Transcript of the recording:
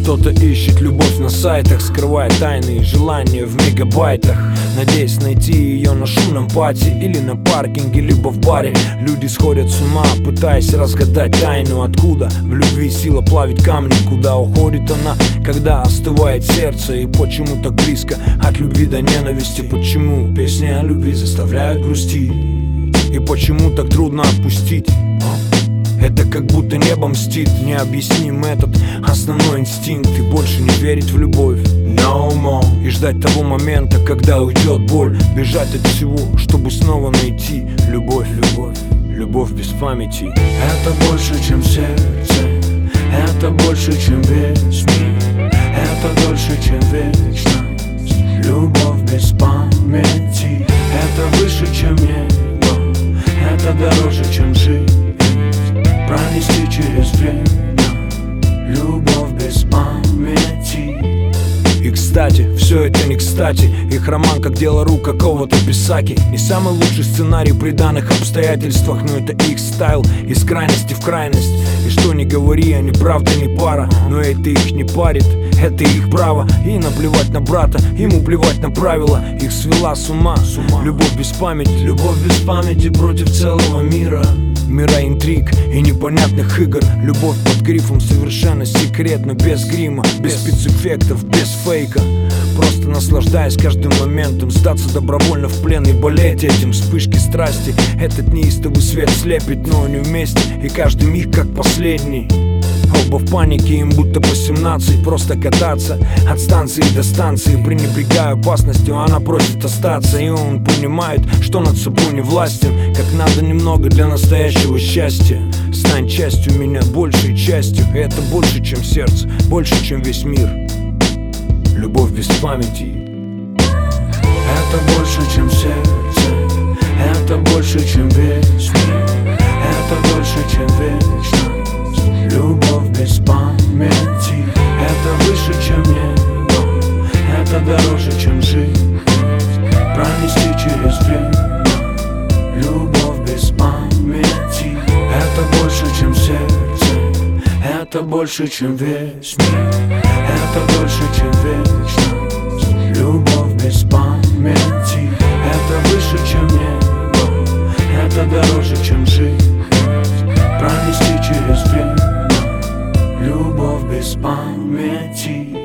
Кто-то ищет любовь на сайтах, скрывая тайные желания в мегабайтах, надеясь найти ее на шумном пати или на паркинге, либо в баре. Люди сходят с ума, пытаясь разгадать тайну, откуда в любви сила плавит камни, куда уходит она, когда остывает сердце, и почему так близко от любви до ненависти. Почему песни о любви заставляют грустить, и почему так трудно отпустить. Это как будто небо мстит, необъясним этот основной инстинкт. И больше не верить в любовь, no more. И ждать того момента, когда уйдет боль, бежать от всего, чтобы снова найти любовь. Любовь без памяти. Это больше, чем сердце, это больше, чем весь мир, это дольше, чем вечность. Любовь без памяти. Это выше, чем небо, это дороже, чем жизнь. Пронести через время. Любовь без памяти. И кстати, все это не кстати. Их роман как дело рук какого-то писаки. Не самый лучший сценарий при данных обстоятельствах, но это их стайл, из крайности в крайность. И что ни говори, они правда не пара, но это их не парит, это их право. И наплевать на брата, ему плевать на правила. Их свела с ума любовь без памяти. Любовь без памяти против целого мира. Мира интриг и непонятных игр. Любовь под грифом совершенно секретно, без грима, без спецэффектов, без фейка. Просто наслаждаясь каждым моментом, сдаться добровольно в плен и болеть этим. Вспышки страсти этот неистовый свет слепит, но они вместе, и каждый миг как последний. Оба в панике, им будто по 17. Просто кататься от станции до станции, пренебрегая опасностью, она просит остаться. И он понимает, что над собой не властен, как надо немного для настоящего счастья. Стань частью меня, большей частью. И это больше, чем сердце, больше, чем весь мир. Любовь без памяти. Это больше, чем сердце, это больше, чем весь мир, это дольше, чем вечность. Любовь без памяти. Это выше, чем небо, это дороже, чем жизнь. Пронести через время. Любовь без памяти. Это больше, чем сердце, это больше, чем весь мир, это дольше, чем вечность. Любовь без памяти. Это выше, чем небо, это дороже, чем жизнь. Пронести через время. Любовь без памяти.